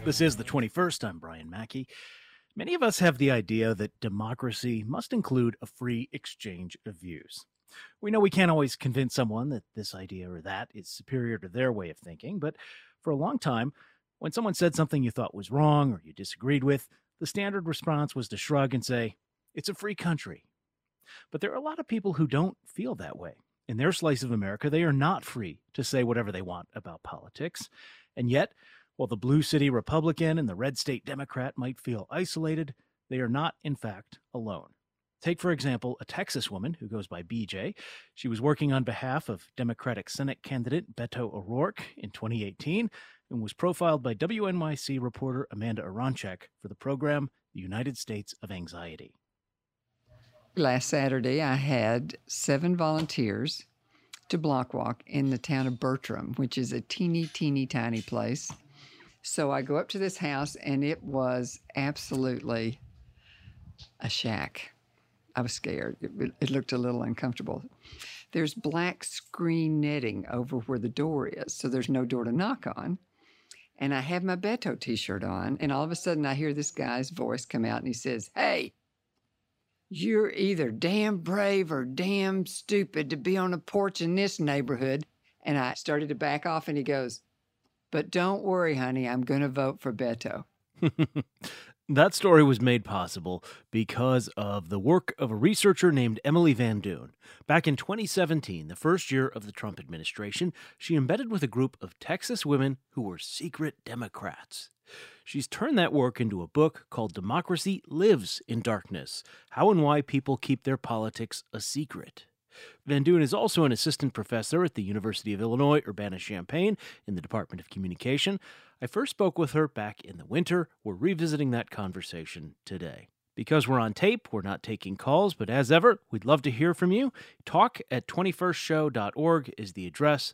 This is the 21st. I'm Brian Mackey. Many of us have the idea that democracy must include a free exchange of views. We know we can't always convince someone that this idea or that is superior to their way of thinking, but for a long time, when someone said something you thought was wrong or you disagreed with, the standard response was to shrug and say, "It's a free country." But there are a lot of people who don't feel that way. In their slice of America, they are not free to say whatever they want about politics. And yet, while the blue city Republican and the red state Democrat might feel isolated, they are not, in fact, alone. Take, for example, a Texas woman who goes by BJ. She was working on behalf of Democratic Senate candidate Beto O'Rourke in 2018 and was profiled by WNYC reporter Amanda Aronchek for the program The United States of Anxiety. Last Saturday, I had 7 volunteers to block walk in the town of Bertram, which is a teeny tiny place. So I go up to this house, and it was absolutely a shack. I was scared. It looked a little uncomfortable. There's black screen netting over where the door is, so there's no door to knock on. And I have my Beto t-shirt on, and all of a sudden I hear this guy's voice come out, and he says, "Hey, you're either damn brave or damn stupid to be on a porch in this neighborhood." And I started to back off, and he goes, "But don't worry, honey, I'm going to vote for Beto." That story was made possible because of the work of a researcher named Emily Van Doon. Back in 2017, the first year of the Trump administration, she embedded with a group of Texas women who were secret Democrats. She's turned that work into a book called Democracy Lives in Darkness: How and Why People Keep Their Politics a Secret. Van Doon is also an assistant professor at the University of Illinois Urbana-Champaign in the Department of Communication. I first spoke with her back in the winter. We're revisiting that conversation today. Because we're on tape, we're not taking calls, but as ever, we'd love to hear from you. Talk@21stshow.org is the address,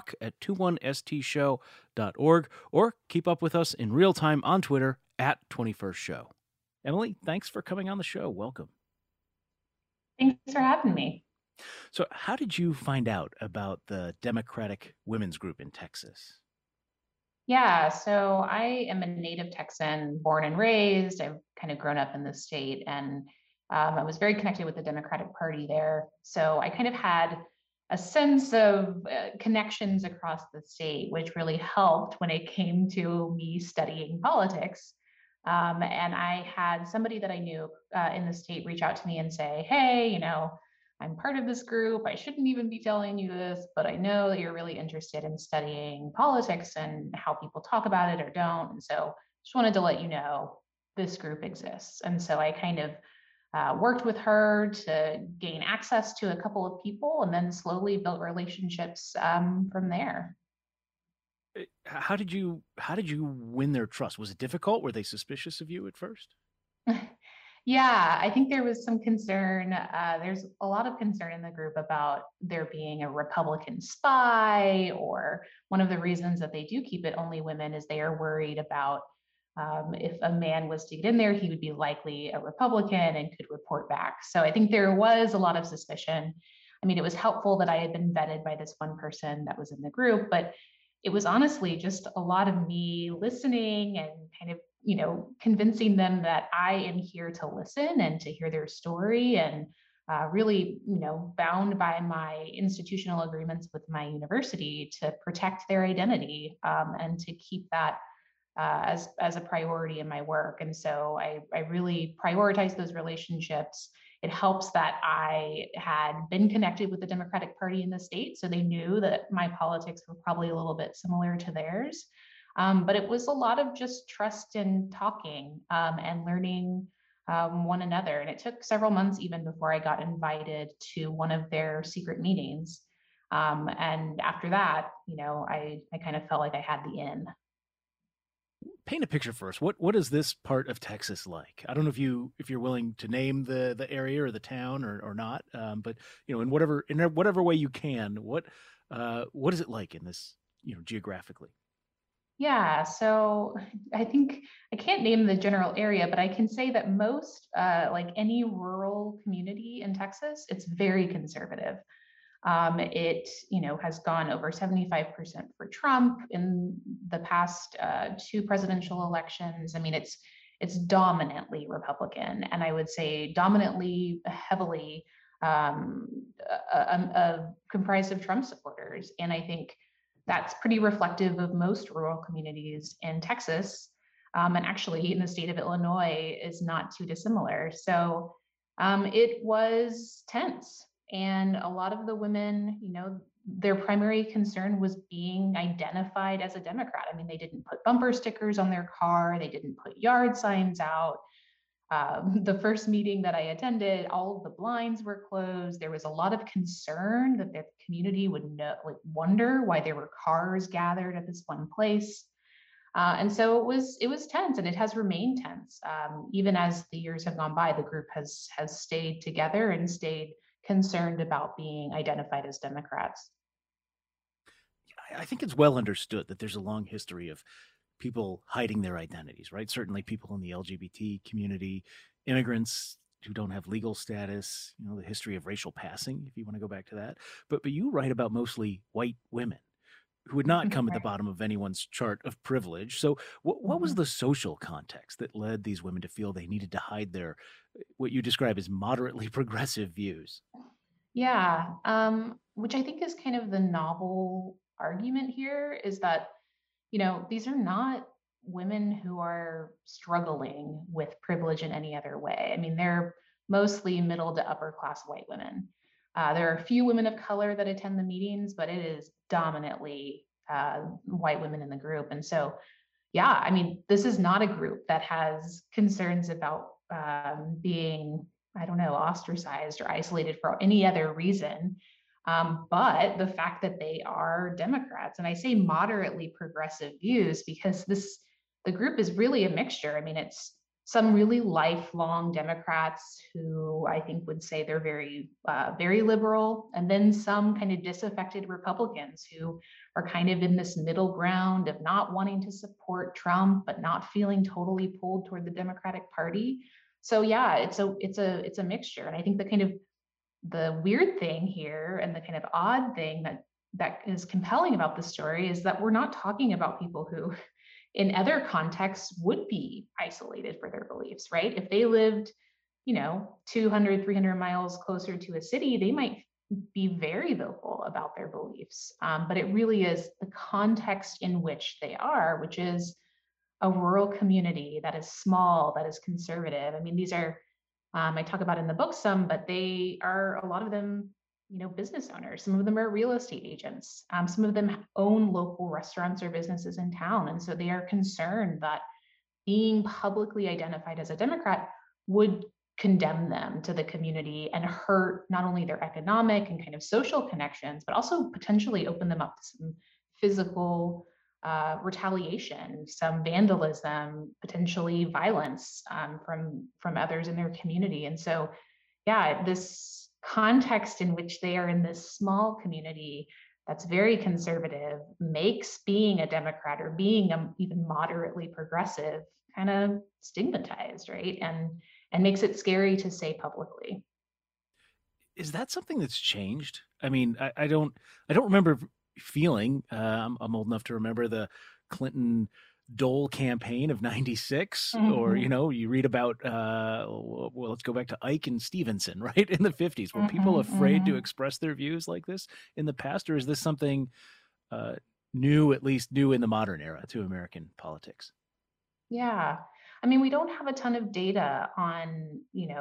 talk@21stshow.org, or keep up with us in real time on Twitter @21stshow. Emily, thanks for coming on the show. Welcome. Thanks for having me. So how did you find out about the Democratic Women's Group in Texas? Yeah, so I am a native Texan, born and raised. I've kind of grown up in the state, and I was very connected with the Democratic Party there. So I kind of had a sense of connections across the state, which really helped when it came to me studying politics. And I had somebody that I knew in the state reach out to me and say, "Hey, I'm part of this group. I shouldn't even be telling you this, but I know that you're really interested in studying politics and how people talk about it or don't. And so just wanted to let you know this group exists." And so I kind of worked with her to gain access to a couple of people and then slowly built relationships from there. How did you win their trust? Was it difficult? Were they suspicious of you at first? Yeah, I think there was some concern. There's a lot of concern in the group about there being a Republican spy, or one of the reasons that they do keep it only women is they are worried about if a man was to get in there, he would be likely a Republican and could report back. So I think there was a lot of suspicion. I mean, it was helpful that I had been vetted by this one person that was in the group, but it was honestly just a lot of me listening and kind of, convincing them that I am here to listen and to hear their story, and really, bound by my institutional agreements with my university to protect their identity, and to keep that as a priority in my work. And so I really prioritize those relationships. It helps that I had been connected with the Democratic Party in the state, so they knew that my politics were probably a little bit similar to theirs. But it was a lot of just trust and talking, and learning one another. And it took several months even before I got invited to one of their secret meetings. And after that, I kind of felt like I had the in. Paint a picture for us. What is this part of Texas like? I don't know if you're willing to name the area or the town or not, but in whatever way you can, what is it like in this, geographically? Yeah, so I think I can't name the general area, but I can say that most, like any rural community in Texas, it's very conservative. It, has gone over 75% for Trump in the past two presidential elections. I mean, it's dominantly Republican, and I would say dominantly heavily um, comprised of Trump supporters. And I think that's pretty reflective of most rural communities in Texas. And actually, in the state of Illinois, is not too dissimilar. So it was tense. And a lot of the women, their primary concern was being identified as a Democrat. I mean, they didn't put bumper stickers on their car, they didn't put yard signs out. The first meeting that I attended, all of the blinds were closed. There was a lot of concern that the community would wonder why there were cars gathered at this one place. And so it was tense, and it has remained tense. Even as the years have gone by, the group has stayed together and stayed concerned about being identified as Democrats. I think it's well understood that there's a long history of people hiding their identities, right? Certainly people in the LGBT community, immigrants who don't have legal status, the history of racial passing, if you want to go back to that. But you write about mostly white women who would not come at the bottom of anyone's chart of privilege. So what was the social context that led these women to feel they needed to hide their, what you describe as moderately progressive views? Yeah, which I think is kind of the novel argument here, is that, these are not women who are struggling with privilege in any other way. I mean, they're mostly middle to upper class white women. There are a few women of color that attend the meetings, but it is dominantly white women in the group. And so, yeah, I mean, this is not a group that has concerns about being, I don't know, ostracized or isolated for any other reason. But the fact that they are Democrats, and I say moderately progressive views because the group is really a mixture. I mean, it's some really lifelong Democrats who I think would say they're very, very liberal, and then some kind of disaffected Republicans who are kind of in this middle ground of not wanting to support Trump, but not feeling totally pulled toward the Democratic Party. So yeah, it's a mixture, and I think the weird thing here and the kind of odd thing that is compelling about the story is that we're not talking about people who in other contexts would be isolated for their beliefs, right? If they lived, 200, 300 miles closer to a city, they might be very vocal about their beliefs. But it really is the context in which they are, which is a rural community that is small, that is conservative. I mean, these are I talk about in the book some, but they are, a lot of them, business owners. Some of them are real estate agents. Some of them own local restaurants or businesses in town. And so they are concerned that being publicly identified as a Democrat would condemn them to the community and hurt not only their economic and kind of social connections, but also potentially open them up to some physical retaliation, some vandalism, potentially violence from others in their community. And so, yeah, this context in which they are in this small community that's very conservative makes being a Democrat or being even moderately progressive kind of stigmatized, right? And makes it scary to say publicly. Is that something that's changed? I mean, I don't remember feeling. I'm old enough to remember the Clinton Dole campaign of '96, or you read about. Well, let's go back to Ike and Stevenson, right in the '50s. Were people afraid to express their views like this in the past, or is this something new, at least new in the modern era, to American politics? Yeah. I mean, we don't have a ton of data on,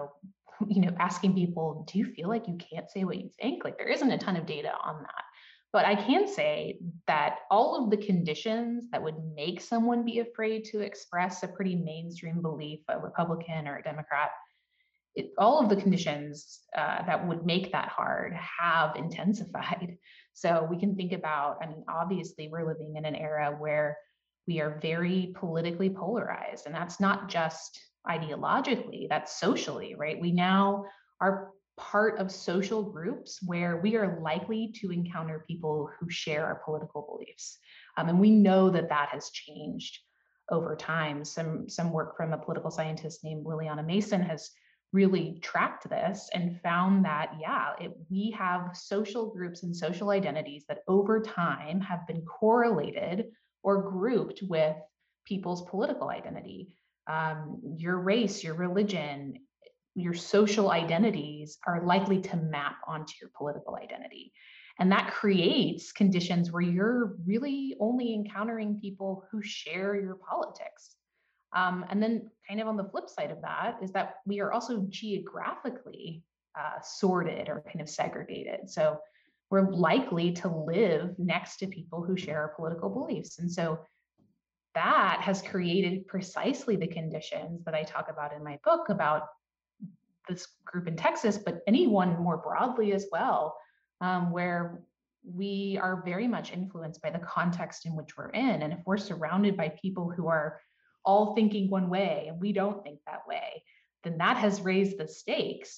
asking people, do you feel like you can't say what you think? Like there isn't a ton of data on that. But I can say that all of the conditions that would make someone be afraid to express a pretty mainstream belief, a Republican or a Democrat, all of the conditions that would make that hard have intensified. So we can think about, I mean, obviously, we're living in an era where we are very politically polarized, and that's not just ideologically, that's socially, right? We now are part of social groups where we are likely to encounter people who share our political beliefs. And we know that that has changed over time. Some work from a political scientist named Liliana Mason has really tracked this and found that, yeah, we have social groups and social identities that over time have been correlated or grouped with people's political identity. Your race, your religion, your social identities are likely to map onto your political identity. And that creates conditions where you're really only encountering people who share your politics. And then, kind of on the flip side of that, is that we are also geographically sorted or kind of segregated. So we're likely to live next to people who share our political beliefs. And so that has created precisely the conditions that I talk about in my book about this group in Texas, but anyone more broadly as well, where we are very much influenced by the context in which we're in. And if we're surrounded by people who are all thinking one way and we don't think that way, then that has raised the stakes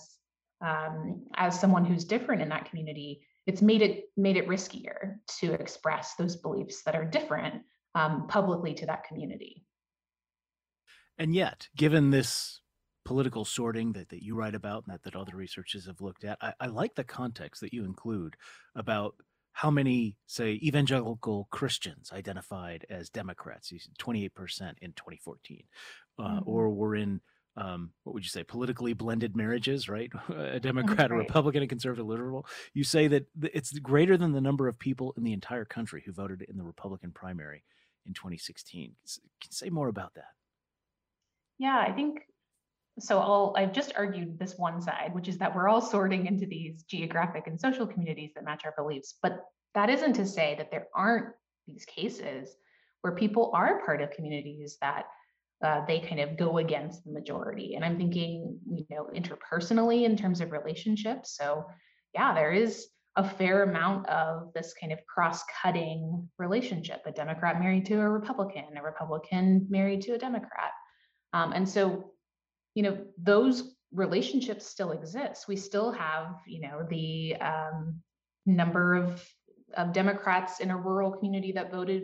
as someone who's different in that community. It's made it riskier to express those beliefs that are different publicly to that community. And yet, given this political sorting that you write about and that other researchers have looked at, I like the context that you include about how many, say, evangelical Christians identified as Democrats, 28% in 2014, or were in, what would you say, politically blended marriages, right? A Democrat, a Republican, a conservative, liberal. You say that it's greater than the number of people in the entire country who voted in the Republican primary in 2016. Can you say more about that? Yeah, I think so. I've just argued this one side, which is that we're all sorting into these geographic and social communities that match our beliefs. But that isn't to say that there aren't these cases where people are part of communities that they kind of go against the majority. And I'm thinking, interpersonally in terms of relationships. So yeah, there is a fair amount of this kind of cross-cutting relationship, a Democrat married to a Republican married to a Democrat. And so, those relationships still exist. We still have, the number of Democrats in a rural community that voted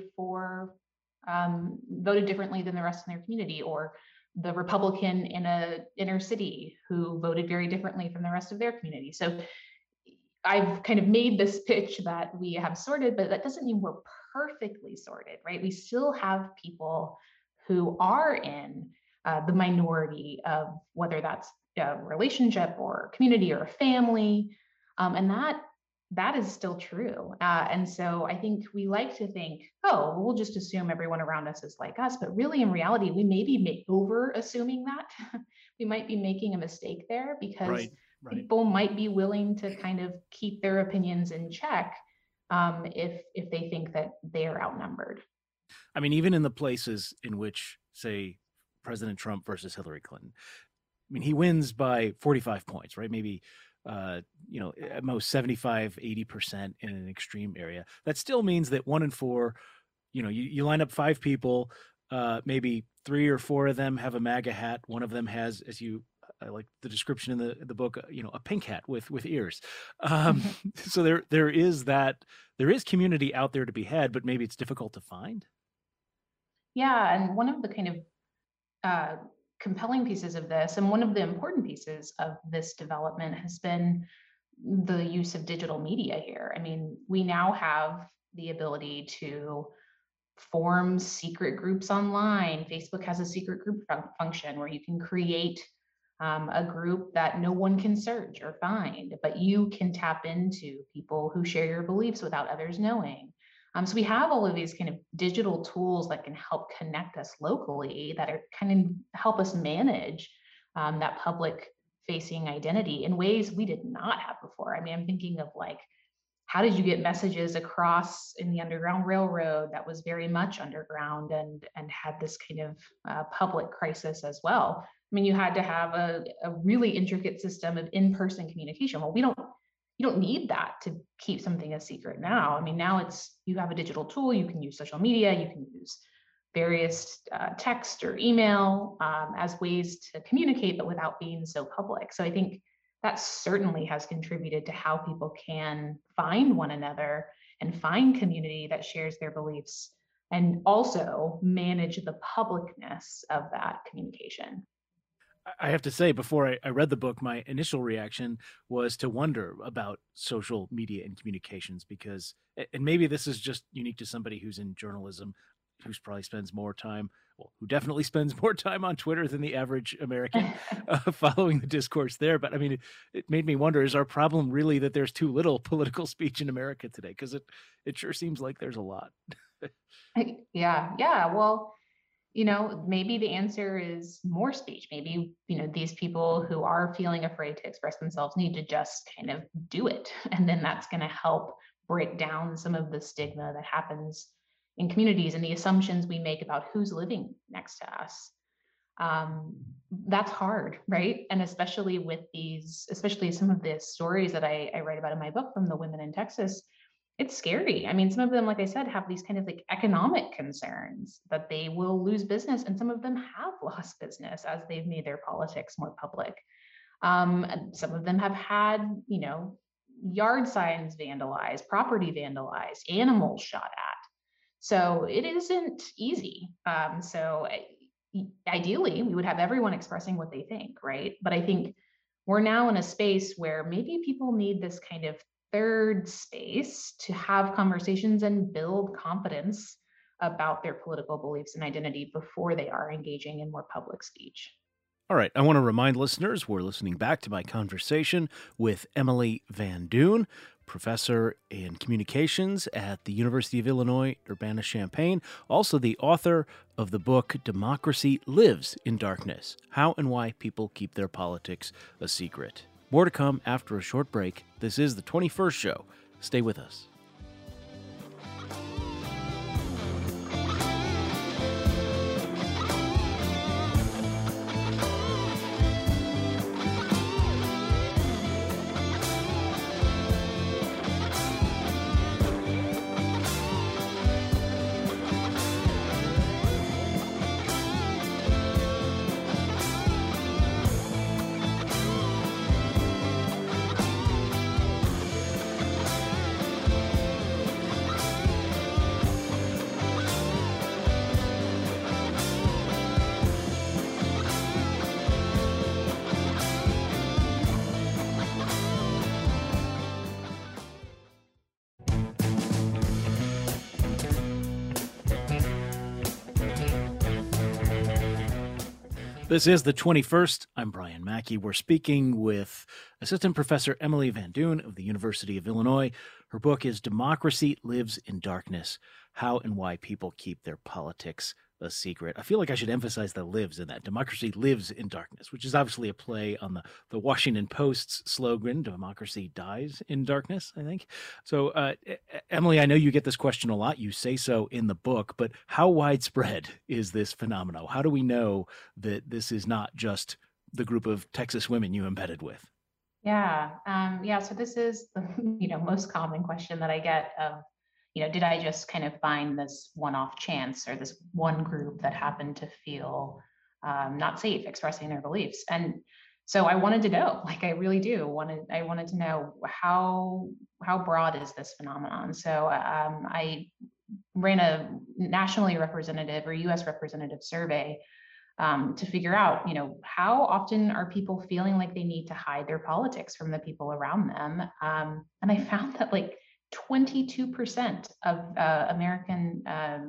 differently than the rest of their community, or the Republican in a inner city who voted very differently from the rest of their community. So I've kind of made this pitch that we have sorted, but that doesn't mean we're perfectly sorted, right? We still have people who are in the minority of whether that's a relationship or a community or a family. And that is still true. And so I think we like to think, oh, we'll just assume everyone around us is like us. But really, in reality, we may be over assuming that. We might be making a mistake there because people might be willing to kind of keep their opinions in check if they think that they are outnumbered. I mean, even in the places in which, say, President Trump versus Hillary Clinton, I mean, he wins by 45 points, right? Maybe, at most 75, 80% in an extreme area. That still means that 1 in 4, you line up 5 people, maybe 3 or 4 of them have a MAGA hat. One of them has, I like the description in the book, a pink hat with ears. So there is community out there to be had, but maybe it's difficult to find. Yeah, and one of the kind of compelling pieces of this, and one of the important pieces of this development, has been the use of digital media here. I mean, we now have the ability to form secret groups online. Facebook has a secret group function where you can create a group that no one can search or find, but you can tap into people who share your beliefs without others knowing. So we have all of these kind of digital tools that can help connect us locally, that are kind of help us manage that public facing identity in ways we did not have before. I mean, I'm thinking of like, how did you get messages across in the Underground Railroad that was very much underground and had this kind of public crisis as well? I mean, you had to have a really intricate system of in-person communication. Well, you don't need that to keep something a secret now. I mean, now you have a digital tool, you can use social media, you can use various text or email as ways to communicate, but without being so public. So I think that certainly has contributed to how people can find one another and find community that shares their beliefs, and also manage the publicness of that communication. I have to say, before I read the book, my initial reaction was to wonder about social media and communications because, and maybe this is just unique to somebody who's in journalism, who's probably spends more time, well, who definitely spends more time on Twitter than the average American following the discourse there. But I mean, it made me wonder, is our problem really that there's too little political speech in America today? Because it sure seems like there's a lot. Yeah, yeah. Well, maybe the answer is more speech. Maybe, these people who are feeling afraid to express themselves need to just kind of do it. And then that's going to help break down some of the stigma that happens in communities and the assumptions we make about who's living next to us. That's hard, right? And especially some of the stories that I write about in my book from the women in Texas, it's scary. I mean, some of them, like I said, have these kind of like economic concerns that they will lose business, and some of them have lost business as they've made their politics more public. And some of them have had, yard signs vandalized, property vandalized, animals shot at. So it isn't easy. Ideally, we would have everyone expressing what they think, right? But I think we're now in a space where maybe people need this kind of third space to have conversations and build confidence about their political beliefs and identity before they are engaging in more public speech. All right. I want to remind listeners we're listening back to my conversation with Emily Van Duyn, professor in communications at the University of Illinois, Urbana-Champaign, also the author of the book Democracy Lives in Darkness: How and Why People Keep Their Politics a Secret. More to come after a short break. This is the 21st Show. Stay with us. This is the 21st. I'm Brian Mackey. We're speaking with Assistant Professor Emily Van Duyn of the University of Illinois. Her book is Democracy Lives in Darkness: How and Why People Keep Their Politics a Secret. I feel like I should emphasize the lives in that. Democracy lives in darkness, which is obviously a play on the Washington Post's slogan, Democracy Dies in Darkness, I think. So, Emily, I know you get this question a lot. You say so in the book, but how widespread is this phenomenon? How do we know that this is not just the group of Texas women you embedded with? Yeah. So this is the most common question that I get of, did I just kind of find this one-off chance or this one group that happened to feel not safe expressing their beliefs? And so I wanted to know, like I really do I wanted to know how broad is this phenomenon? So I ran a nationally representative or U.S. representative survey to figure out, how often are people feeling like they need to hide their politics from the people around them? And I found that like 22% of American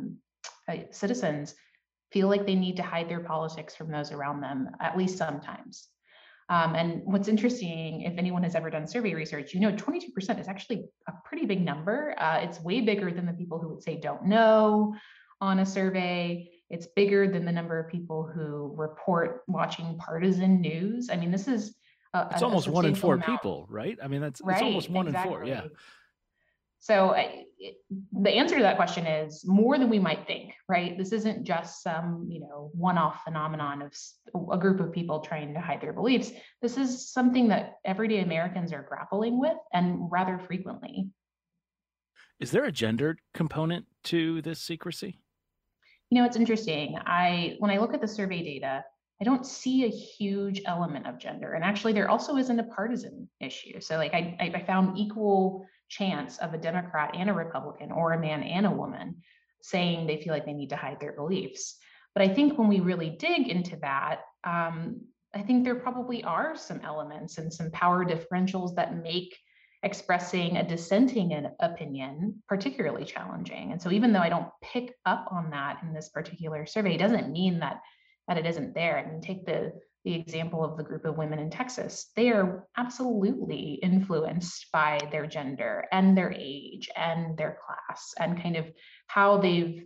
citizens feel like they need to hide their politics from those around them, at least sometimes. And what's interesting, if anyone has ever done survey research, 22% is actually a pretty big number. It's way bigger than the people who would say don't know on a survey. It's bigger than the number of people who report watching partisan news. I mean, this is it's almost 1 in 4 amount. people, right? I mean, it's right, almost 1 exactly. in 4. Yeah. So the answer to that question is more than we might think, right? This isn't just some, one-off phenomenon of a group of people trying to hide their beliefs. This is something that everyday Americans are grappling with, and rather frequently. Is there a gendered component to this secrecy? It's interesting. When I look at the survey data, I don't see a huge element of gender. And actually, there also isn't a partisan issue. So like I found equal chance of a Democrat and a Republican, or a man and a woman, saying they feel like they need to hide their beliefs. But I think when we really dig into that, I think there probably are some elements and some power differentials that make expressing a dissenting opinion particularly challenging. And so even though I don't pick up on that in this particular survey, it doesn't mean that it isn't there. I mean, take the example of the group of women in Texas. They are absolutely influenced by their gender and their age and their class and kind of how they've,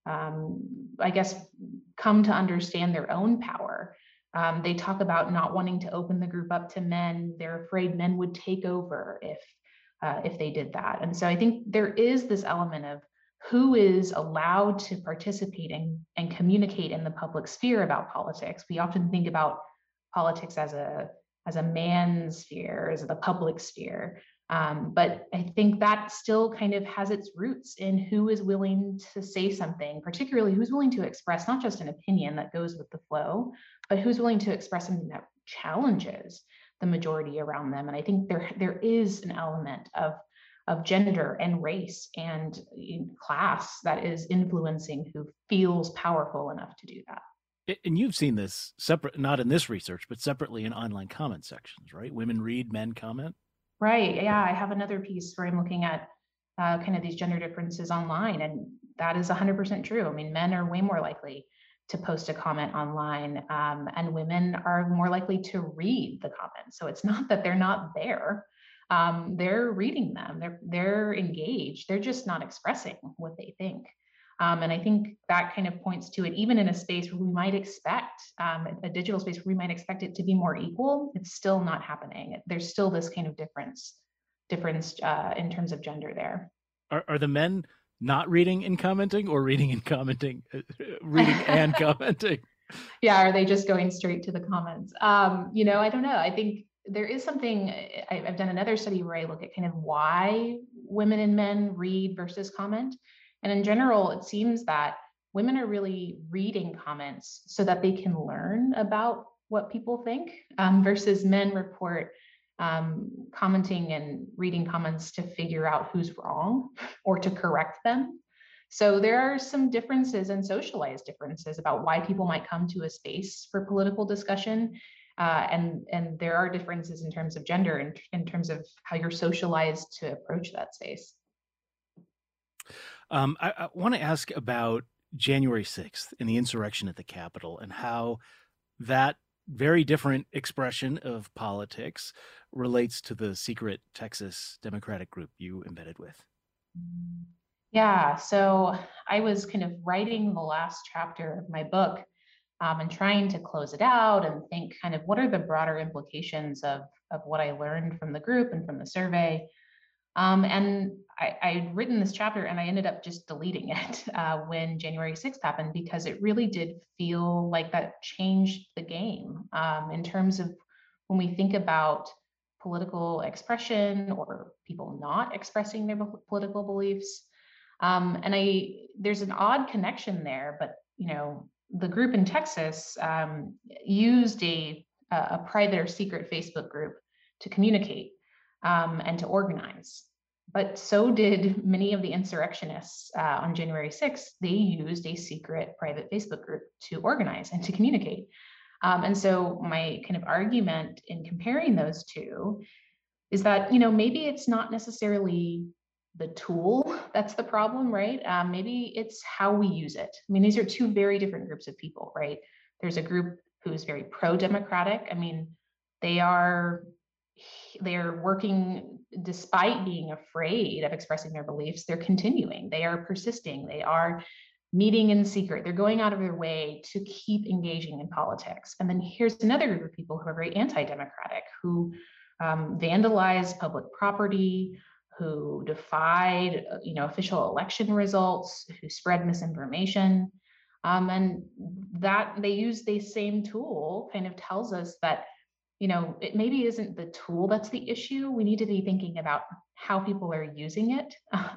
I guess, come to understand their own power. They talk about not wanting to open the group up to men. They're afraid men would take over if they did that. And so I think there is this element of who is allowed to participate and communicate in the public sphere about politics. We often think about politics as a man's sphere, as the public sphere. But I think that still kind of has its roots in who is willing to say something, particularly who's willing to express not just an opinion that goes with the flow, but who's willing to express something that challenges the majority around them. And I think there is an element of gender and race and class that is influencing who feels powerful enough to do that. And you've seen this separate, not in this research, but separately in online comment sections, right? Women read, men comment. Right. Yeah, I have another piece where I'm looking at kind of these gender differences online, and that is 100% true. I mean, men are way more likely to post a comment online, and women are more likely to read the comments. So it's not that they're not there. They're reading them. They're engaged. They're just not expressing what they think. And I think that kind of points to it, even in a space where we might expect, a digital space where we might expect it to be more equal, it's still not happening. There's still this kind of difference in terms of gender there. Are the men not reading and commenting, or reading and commenting, reading and commenting? Yeah, are they just going straight to the comments? I don't know. I think there is something, I've done another study where I look at kind of why women and men read versus comment. And in general, it seems that women are really reading comments so that they can learn about what people think, versus men report commenting and reading comments to figure out who's wrong or to correct them. So there are some differences and socialized differences about why people might come to a space for political discussion. And there are differences in terms of gender, in terms of how you're socialized to approach that space. I want to ask about January 6th and the insurrection at the Capitol, and how that very different expression of politics relates to the secret Texas Democratic group you embedded with. Yeah, so I was kind of writing the last chapter of my book, and trying to close it out and think kind of what are the broader implications of what I learned from the group and from the survey. And I'd written this chapter and I ended up just deleting it when January 6th happened, because it really did feel like that changed the game in terms of when we think about political expression or people not expressing their political beliefs. There's an odd connection there, but the group in Texas used a private or secret Facebook group to communicate and to organize. But so did many of the insurrectionists on January 6th. They used a secret private Facebook group to organize and to communicate. And so my kind of argument in comparing those two is that, maybe it's not necessarily the tool that's the problem, right? Maybe it's how we use it. I mean, these are two very different groups of people, right? There's a group who's very pro-democratic. I mean, they're working despite being afraid of expressing their beliefs. They're continuing, they are persisting, they are meeting in secret, they're going out of their way to keep engaging in politics. And then here's another group of people who are very anti-democratic, who vandalized public property, who defied official election results, who spread misinformation. And that they use the same tool kind of tells us that it maybe isn't the tool that's the issue. We need to be thinking about how people are using it,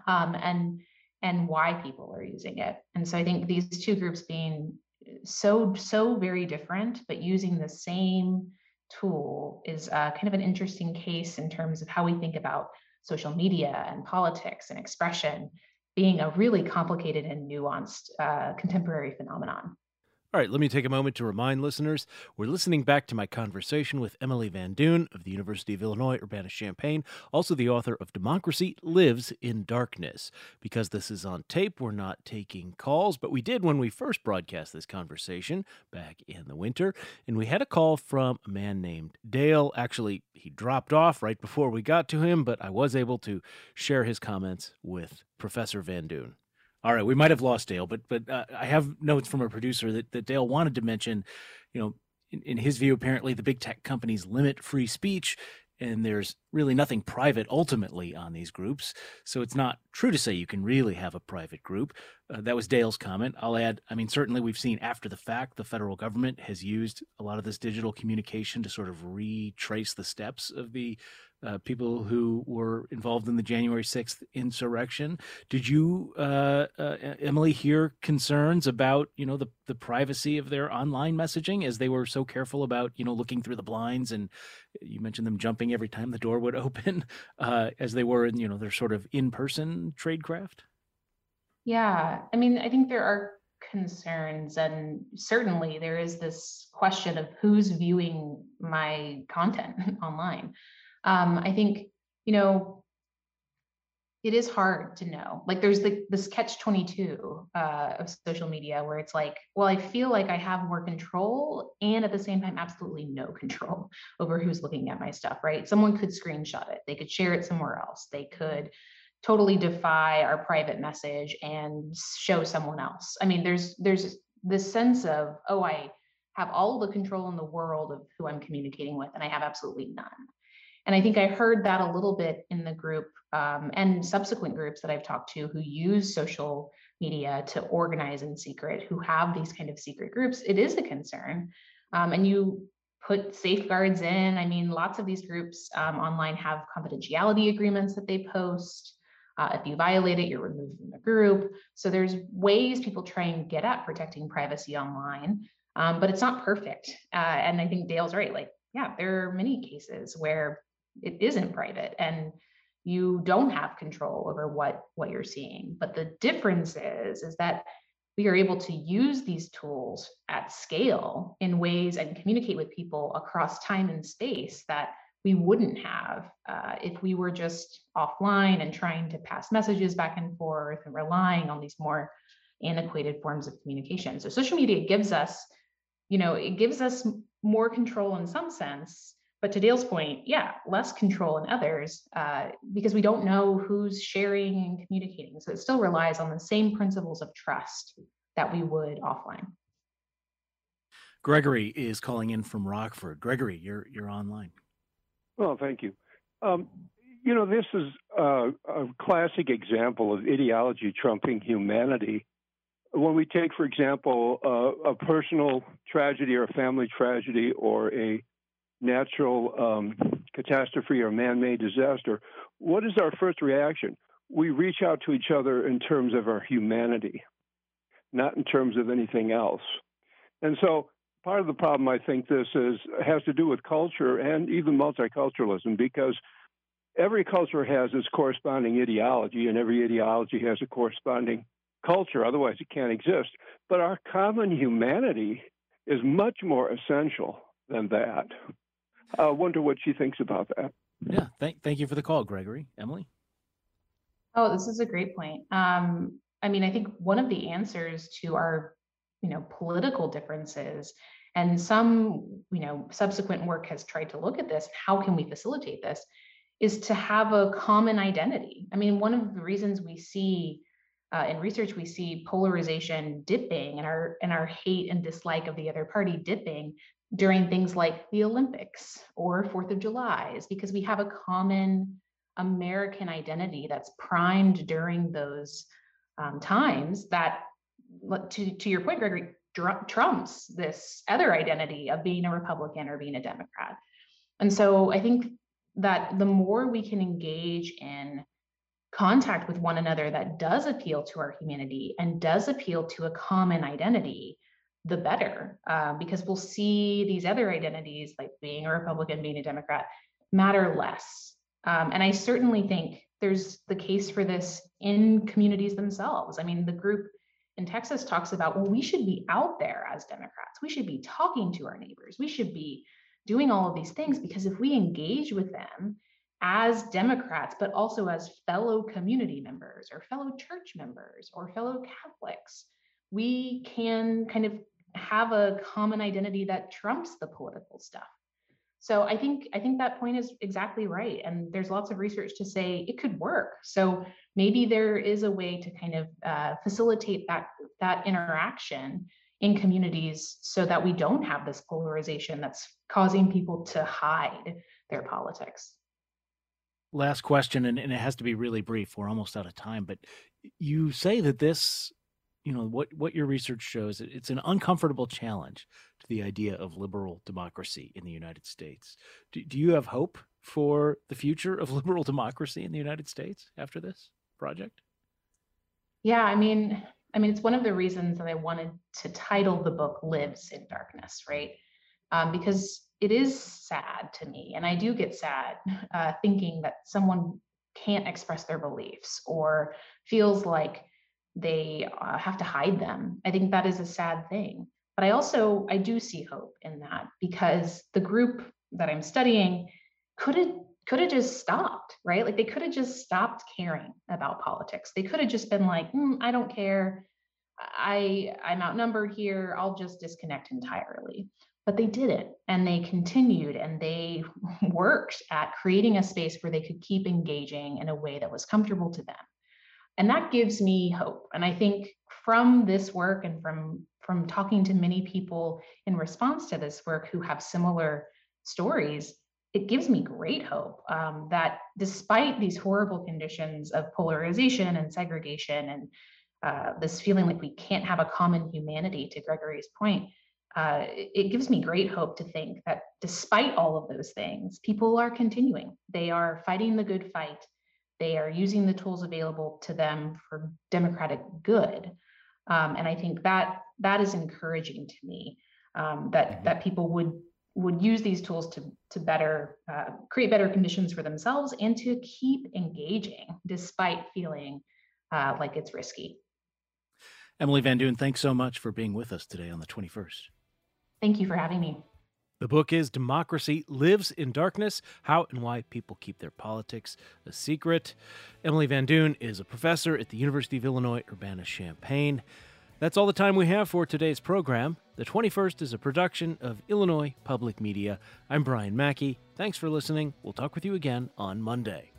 and why people are using it. And so I think these two groups being so very different, but using the same tool is kind of an interesting case in terms of how we think about social media and politics and expression being a really complicated and nuanced contemporary phenomenon. All right, let me take a moment to remind listeners we're listening back to my conversation with Emily Van Duyn of the University of Illinois Urbana-Champaign, also the author of Democracy Lives in Darkness. Because this is on tape, we're not taking calls, but we did when we first broadcast this conversation back in the winter, and we had a call from a man named Dale. Actually, he dropped off right before we got to him, but I was able to share his comments with Professor Van Duyn. All right, we might have lost Dale, but I have notes from a producer that Dale wanted to mention, in his view, apparently the big tech companies limit free speech, and there's really nothing private ultimately on these groups. So it's not true to say you can really have a private group. That was Dale's comment. I'll add, certainly we've seen after the fact, the federal government has used a lot of this digital communication to sort of retrace the steps of the people who were involved in the January 6th insurrection. Did you, Emily, hear concerns about, the privacy of their online messaging as they were so careful about, looking through the blinds? And you mentioned them jumping every time the door would open as they were in, their sort of in-person tradecraft? Yeah, I think there are concerns, and certainly there is this question of who's viewing my content online. I think, it is hard to know. Like there's this catch-22 of social media where it's like, well, I feel like I have more control and at the same time, absolutely no control over who's looking at my stuff, right? Someone could screenshot it. They could share it somewhere else. They could totally defy our private message and show someone else. There's this sense of, oh, I have all the control in the world of who I'm communicating with, and I have absolutely none. And I think I heard that a little bit in the group and subsequent groups that I've talked to who use social media to organize in secret, who have these kind of secret groups. It is a concern. And you put safeguards in. Lots of these groups online have confidentiality agreements that they post. If you violate it, you're removed from the group. So there's ways people try and get at protecting privacy online, but it's not perfect. And I think Dale's right. There are many cases where it isn't private and you don't have control over what you're seeing. But the difference is that we are able to use these tools at scale in ways and communicate with people across time and space that we wouldn't have if we were just offline and trying to pass messages back and forth and relying on these more antiquated forms of communication. So social media gives us, it gives us more control in some sense, but to Dale's point, less control in others because we don't know who's sharing and communicating. So it still relies on the same principles of trust that we would offline. Gregory is calling in from Rockford. Gregory, you're online. Well, thank you. This is a classic example of ideology trumping humanity. When we take, for example, a personal tragedy or a family tragedy or a natural catastrophe or man-made disaster, what is our first reaction? We reach out to each other in terms of our humanity, not in terms of anything else. And so part of the problem, I think, has to do with culture and even multiculturalism, because every culture has its corresponding ideology, and every ideology has a corresponding culture. Otherwise, it can't exist. But our common humanity is much more essential than that. I wonder what she thinks about that. Yeah, thank you for the call, Gregory. Emily? Oh, this is a great point. I think one of the answers to our, political differences, and some, subsequent work has tried to look at this, how can we facilitate this, is to have a common identity. One of the reasons we see in research, we see polarization dipping and our hate and dislike of the other party dipping during things like the Olympics or 4th of July, is because we have a common American identity that's primed during those times that, to your point, Gregory, trumps this other identity of being a Republican or being a Democrat. And so I think that the more we can engage in contact with one another that does appeal to our humanity and does appeal to a common identity, the better, because we'll see these other identities, like being a Republican, being a Democrat, matter less. And I certainly think there's the case for this in communities themselves. The group in Texas talks about, well, we should be out there as Democrats. We should be talking to our neighbors. We should be doing all of these things, because if we engage with them as Democrats, but also as fellow community members or fellow church members or fellow Catholics, we can kind of have a common identity that trumps the political stuff. So I think that point is exactly right. And there's lots of research to say it could work. So maybe there is a way to kind of facilitate that interaction in communities so that we don't have this polarization that's causing people to hide their politics. Last question, and it has to be really brief. We're almost out of time, but you say that this, what your research shows, it's an uncomfortable challenge to the idea of liberal democracy in the United States. Do you have hope for the future of liberal democracy in the United States after this project? Yeah, I mean, it's one of the reasons that I wanted to title the book Lives in Darkness, right? Because it is sad to me, and I do get sad thinking that someone can't express their beliefs or feels like they have to hide them. I think that is a sad thing. But I do see hope in that, because the group that I'm studying could have just stopped, right? Like, they could have just stopped caring about politics. They could have just been like, I don't care. I'm outnumbered here. I'll just disconnect entirely. But they didn't, and they continued, and they worked at creating a space where they could keep engaging in a way that was comfortable to them. And that gives me hope. And I think from this work and from talking to many people in response to this work who have similar stories, it gives me great hope that despite these horrible conditions of polarization and segregation and this feeling like we can't have a common humanity, to Gregory's point, it gives me great hope to think that despite all of those things, people are continuing. They are fighting the good fight. They are using the tools available to them for democratic good. And I think that is encouraging to me, that people would use these tools to better create better conditions for themselves and to keep engaging despite feeling like it's risky. Emily Van Duyn, thanks so much for being with us today on the 21st. Thank you for having me. The book is Democracy Lives in Darkness: How and Why People Keep Their Politics a Secret. Emily Van Duyn is a professor at the University of Illinois Urbana-Champaign. That's all the time we have for today's program. The 21st is a production of Illinois Public Media. I'm Brian Mackey. Thanks for listening. We'll talk with you again on Monday.